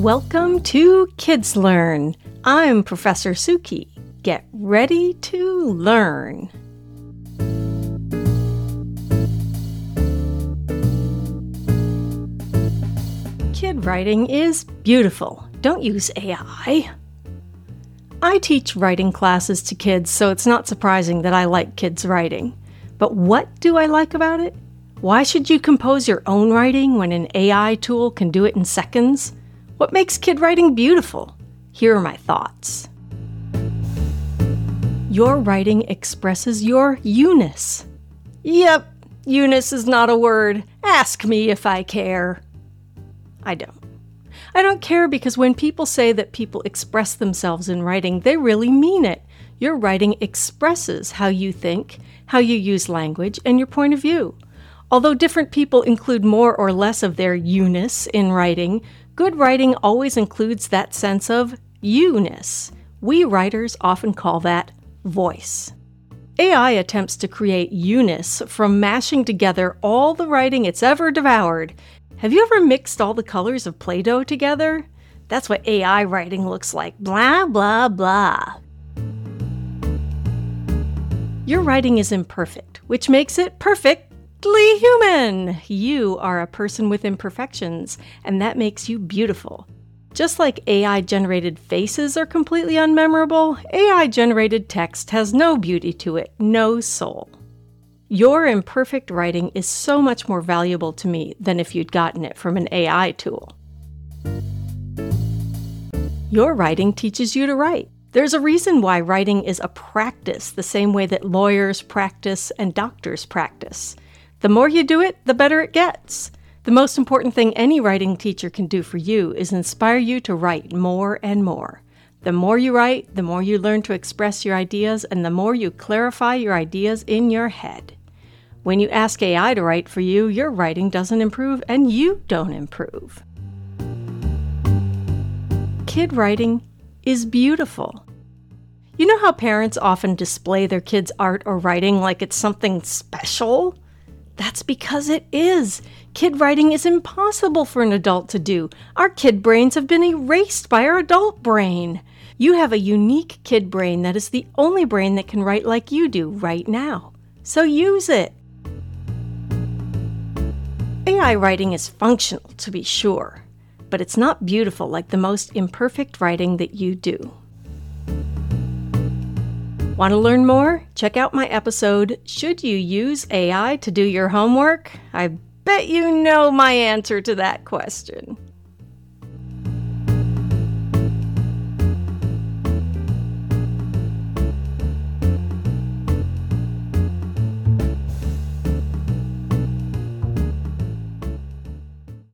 Welcome to Kids Learn. I'm Professor Suki. Get ready to learn. Kid writing is beautiful. Don't use AI. I teach writing classes to kids, so it's not surprising that I like kids writing. But what do I like about it? Why should you compose your own writing when an AI tool can do it in seconds? What makes kid writing beautiful? Here are my thoughts. Your writing expresses your you-ness. Yep, you-ness is not a word. Ask me if I care. I don't. I don't care because when people say that people express themselves in writing, they really mean it. Your writing expresses how you think, how you use language, and your point of view. Although different people include more or less of their you-ness in writing, good writing always includes that sense of you-ness. We writers often call that voice. AI attempts to create you-ness from mashing together all the writing it's ever devoured. Have you ever mixed all the colors of Play-Doh together? That's what AI writing looks like. Blah, blah, blah. Your writing is imperfect, which makes it perfectly human. You are a person with imperfections, and that makes you beautiful. Just like AI-generated faces are completely unmemorable, AI-generated text has no beauty to it, no soul. Your imperfect writing is so much more valuable to me than if you'd gotten it from an AI tool. Your writing teaches you to write. There's a reason why writing is a practice, the same way that lawyers practice and doctors practice. The more you do it, the better it gets. The most important thing any writing teacher can do for you is inspire you to write more and more. The more you write, the more you learn to express your ideas, and the more you clarify your ideas in your head. When you ask AI to write for you, your writing doesn't improve and you don't improve. Kid writing is beautiful. You know how parents often display their kids' art or writing like it's something special? That's because it is. Kid writing is impossible for an adult to do. Our kid brains have been erased by our adult brain. You have a unique kid brain that is the only brain that can write like you do right now. So use it. AI writing is functional, to be sure, but it's not beautiful like the most imperfect writing that you do. Want to learn more? Check out my episode, Should You Use AI to Do Your Homework? I bet you know my answer to that question.